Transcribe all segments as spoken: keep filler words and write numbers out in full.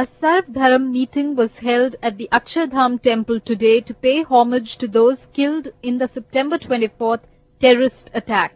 A Sarvdharam meeting was held at the Akshardham temple today to pay homage to those killed in the September twenty-fourth terrorist attack.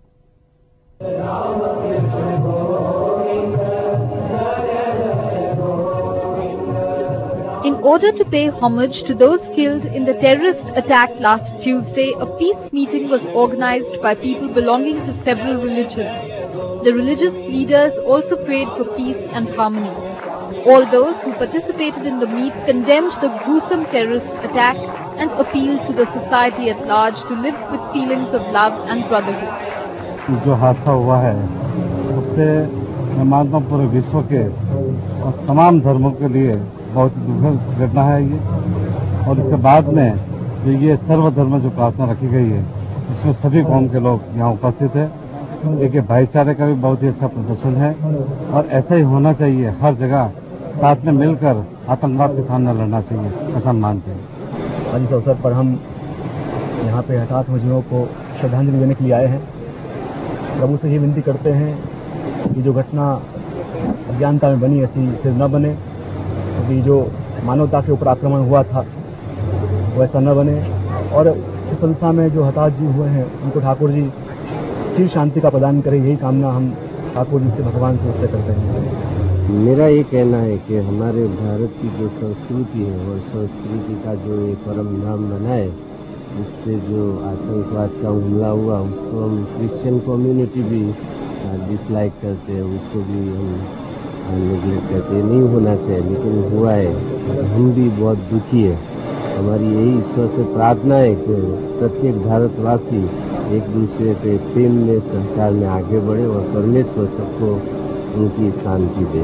In order to pay homage to those killed in the terrorist attack last Tuesday, a peace meeting was organized by people belonging to several religions. The religious leaders also prayed for peace and harmony. All those who participated in the meet condemned the gruesome terrorist attack and appealed to the society at large to live with feelings of love and brotherhood. जो हादसा हुआ है उससे मैं मानता हूँ पूरे विश्व के और तमाम धर्मों के लिए बहुत दुखद घटना है ये, और इसके बाद में जो ये सर्वधर्म जो प्रार्थना रखी गई है इसमें सभी कौम के लोग यहाँ उपस्थित है। देखिए भाईचारे का भी बहुत ही अच्छा प्रदर्शन है और ऐसा ही होना चाहिए। हर जगह साथ में मिलकर आतंकवाद के सामने लड़ना चाहिए, ऐसा हम मानते हैं। आज इस अवसर पर हम यहाँ पे हताहत मजदूरों को श्रद्धांजलि देने के लिए आए हैं। प्रभु से ये विनती करते हैं कि जो घटना अज्ञानता में बनी ऐसी फिर न बने, क्योंकि जो मानवता के ऊपर आक्रमण हुआ था वो ऐसा न बने, और इस संस्था में जो हताहत जी हुए हैं उनको ठाकुर जी चिर शांति का प्रदान करें, यही कामना हम ठाकुर जी से भगवान से उससे करते हैं। मेरा ये कहना है कि हमारे भारत की जो संस्कृति है और संस्कृति का जो ये परम नाम बना है, उससे जो आतंकवाद का हमला हुआ उसको हम क्रिश्चियन कम्युनिटी भी डिसलाइक करते हैं, उसको भी हम निगलेक्ट करते हैं। नहीं होना चाहिए, लेकिन हुआ है। हम भी बहुत दुखी है। हमारी यही ईश्वर से प्रार्थना है कि प्रत्येक भारतवासी एक दूसरे के प्रेम में संस्कार में आगे बढ़े और परमेश्वर सबको उनकी शांति दे।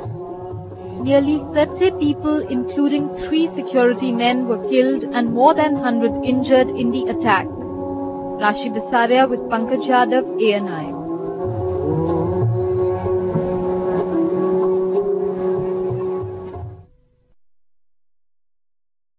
Nearly thirty people, including three security men, were killed and more than one hundred injured in the attack. Rashi Bisaria with Pankaj Yadav, A N I.